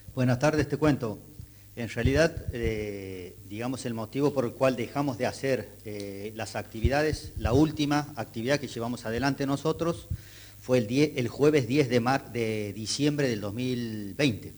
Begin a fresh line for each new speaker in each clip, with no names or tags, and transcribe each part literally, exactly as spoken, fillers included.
Buenas tardes, te cuento. En realidad, eh, digamos, el motivo por el cual dejamos de hacer eh, las actividades, la última actividad que llevamos adelante nosotros fue el, diez, el jueves diez de, mar, de diciembre del dos mil veinte.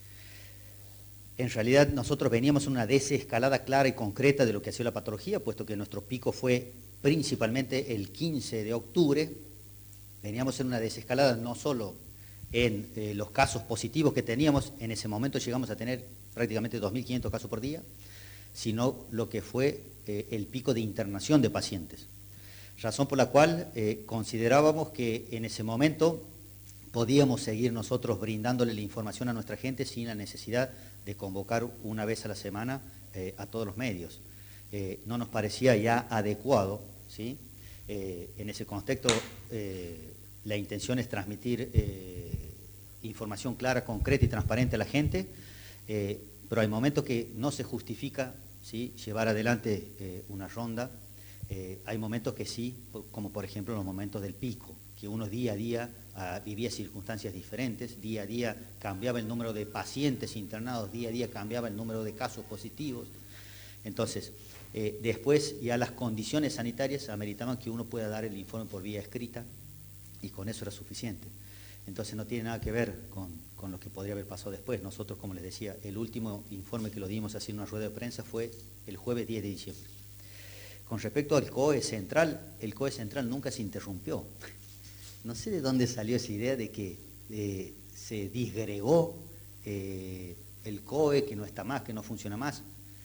En realidad, nosotros veníamos en una desescalada clara y concreta de lo que ha sido la patología, puesto que nuestro pico fue principalmente el quince de octubre. Veníamos en una desescalada no solo en eh, los casos positivos que teníamos, en ese momento llegamos a tener prácticamente dos mil quinientos casos por día, sino lo que fue eh, el pico de internación de pacientes. Razón por la cual eh, considerábamos que en ese momento podíamos seguir nosotros brindándole la información a nuestra gente sin la necesidad de convocar una vez a la semana eh, a todos los medios. Eh, no nos parecía ya adecuado, ¿sí? Eh, en ese contexto, eh, la intención es transmitir eh, información clara, concreta y transparente a la gente, eh, pero hay momentos que no se justifica, ¿sí?, llevar adelante eh, una ronda. Eh, hay momentos que sí, como por ejemplo los momentos del pico, que uno día a día uh, vivía circunstancias diferentes, día a día cambiaba el número de pacientes internados, día a día cambiaba el número de casos positivos. Entonces, eh, después ya las condiciones sanitarias ameritaban que uno pueda dar el informe por vía escrita, y con eso era suficiente. Entonces no tiene nada que ver con, con lo que podría haber pasado después. Nosotros, como les decía, el último informe que lo dimos así en una rueda de prensa fue el jueves diez de diciembre. Con respecto al C O E central, el C O E central nunca se interrumpió. No sé de dónde salió esa idea de que eh, se disgregó eh, el C O E, que no está más, que no funciona más.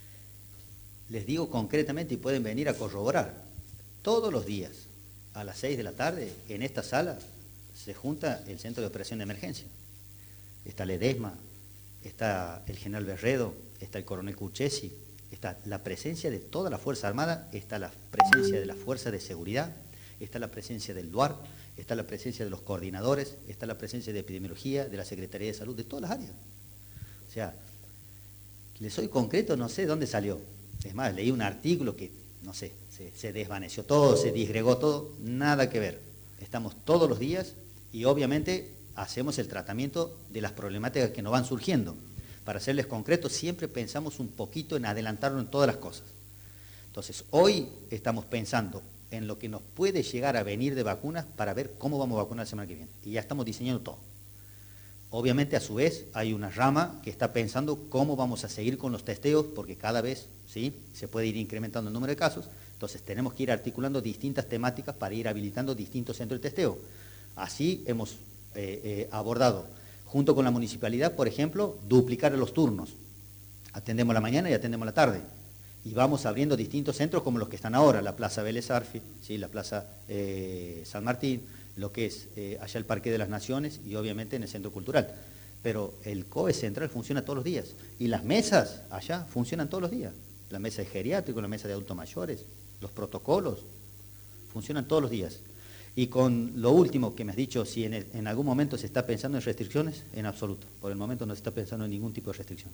Les digo concretamente y pueden venir a corroborar, todos los días, a las seis de la tarde, en esta sala, se junta el Centro de Operación de Emergencia. Está Ledesma, está el general Berredo, está el coronel Cuchesi, está la presencia de toda la Fuerza Armada, está la presencia de la Fuerza de Seguridad, está la presencia del D U A R, está la presencia de los coordinadores, está la presencia de Epidemiología, de la Secretaría de Salud, de todas las áreas. O sea, les soy concreto, no sé de dónde salió. Es más, leí un artículo que, no sé, se, se desvaneció todo, se disgregó todo, nada que ver. Estamos todos los días y obviamente hacemos el tratamiento de las problemáticas que nos van surgiendo. Para serles concretos, siempre pensamos un poquito en adelantarnos en todas las cosas. Entonces, hoy estamos pensando en lo que nos puede llegar a venir de vacunas para ver cómo vamos a vacunar la semana que viene. Y ya estamos diseñando todo. Obviamente, a su vez, hay una rama que está pensando cómo vamos a seguir con los testeos, porque cada vez, ¿sí?, se puede ir incrementando el número de casos. Entonces, tenemos que ir articulando distintas temáticas para ir habilitando distintos centros de testeo. Así hemos eh, eh, abordado, junto con la municipalidad, por ejemplo, duplicar los turnos. Atendemos la mañana y atendemos la tarde. Y vamos abriendo distintos centros como los que están ahora, la Plaza Vélez Arfi, ¿sí?, la Plaza eh, San Martín, lo que es eh, allá el Parque de las Naciones y obviamente en el Centro Cultural. Pero el C O E central funciona todos los días. Y las mesas allá funcionan todos los días. La mesa de geriátrico, la mesa de adultos mayores, los protocolos, funcionan todos los días. Y con lo último que me has dicho, si en, el, en algún momento se está pensando en restricciones, en absoluto. Por el momento no se está pensando en ningún tipo de restricción.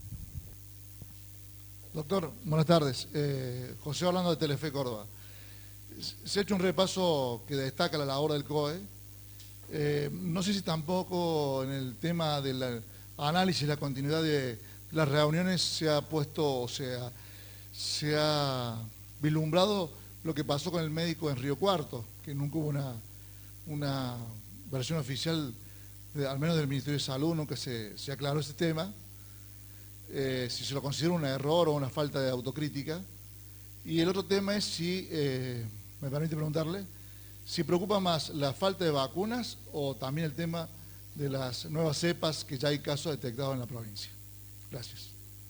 Doctor, buenas tardes. Eh, José hablando de Telefe Córdoba. Se ha hecho un repaso que destaca la labor del C O E. Eh, no sé si tampoco en el tema del análisis, la continuidad de las reuniones se ha puesto, o sea, se ha vislumbrado lo que pasó con el médico en Río Cuarto, que nunca hubo una, una versión oficial, de, al menos del Ministerio de Salud, nunca se, se aclaró ese tema. Eh, si se lo considera un error o una falta de autocrítica. Y el otro tema es si, eh, me permite preguntarle, si preocupa más la falta de vacunas o también el tema de las nuevas cepas que ya hay casos detectados en la provincia. Gracias.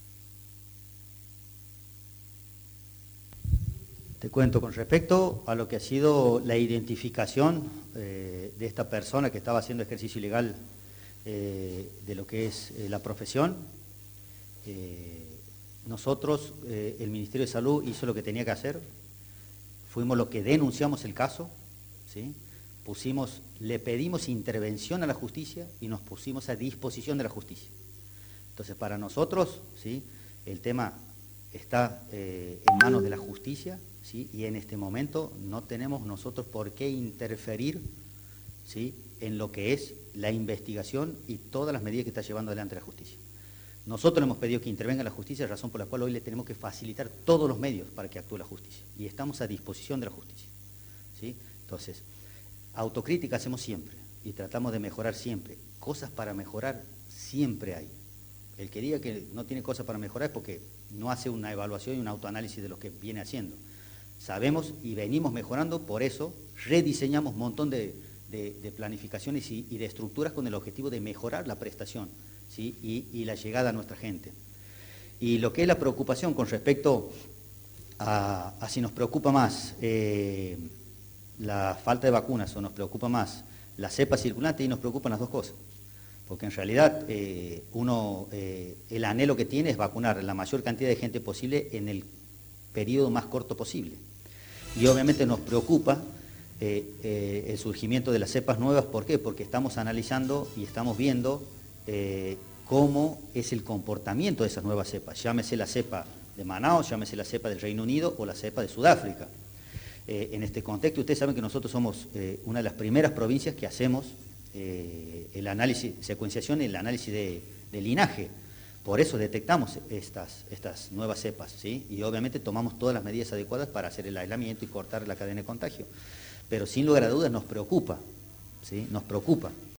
Te cuento con respecto a lo que ha sido la identificación eh, de esta persona que estaba haciendo ejercicio ilegal eh, de lo que es eh, la profesión. Eh, nosotros, eh, el Ministerio de Salud hizo lo que tenía que hacer, fuimos los que denunciamos el caso, ¿sí? Pusimos, le pedimos intervención a la justicia y nos pusimos a disposición de la justicia. Entonces, para nosotros, ¿sí?, el tema está eh, en manos de la justicia, ¿sí?, y en este momento no tenemos nosotros por qué interferir, ¿sí?, en lo que es la investigación y todas las medidas que está llevando adelante la justicia. Nosotros le hemos pedido que intervenga la justicia, razón por la cual hoy le tenemos que facilitar todos los medios para que actúe la justicia. Y estamos a disposición de la justicia, ¿sí? Entonces, autocrítica hacemos siempre y tratamos de mejorar siempre. Cosas para mejorar siempre hay. El que diga que no tiene cosas para mejorar es porque no hace una evaluación y un autoanálisis de lo que viene haciendo. Sabemos y venimos mejorando, por eso rediseñamos un montón de, de, de planificaciones y, y de estructuras con el objetivo de mejorar la prestación, ¿sí? y, y la llegada a nuestra gente. Y lo que es la preocupación con respecto a, a si nos preocupa más eh, la falta de vacunas o nos preocupa más la cepa circulante, y nos preocupan las dos cosas. Porque en realidad eh, uno, eh, el anhelo que tiene es vacunar la mayor cantidad de gente posible en el periodo más corto posible. Y obviamente nos preocupa eh, eh, el surgimiento de las cepas nuevas. ¿Por qué? Porque estamos analizando y estamos viendo eh, cómo es el comportamiento de esas nuevas cepas. Llámese la cepa de Manaus, llámese la cepa del Reino Unido o la cepa de Sudáfrica. Eh, en este contexto, ustedes saben que nosotros somos eh, una de las primeras provincias que hacemos eh, el análisis, secuenciación y el análisis de, de linaje. Por eso detectamos estas, estas nuevas cepas, ¿sí? Y obviamente tomamos todas las medidas adecuadas para hacer el aislamiento y cortar la cadena de contagio. Pero sin lugar a dudas nos preocupa, ¿sí? Nos preocupa.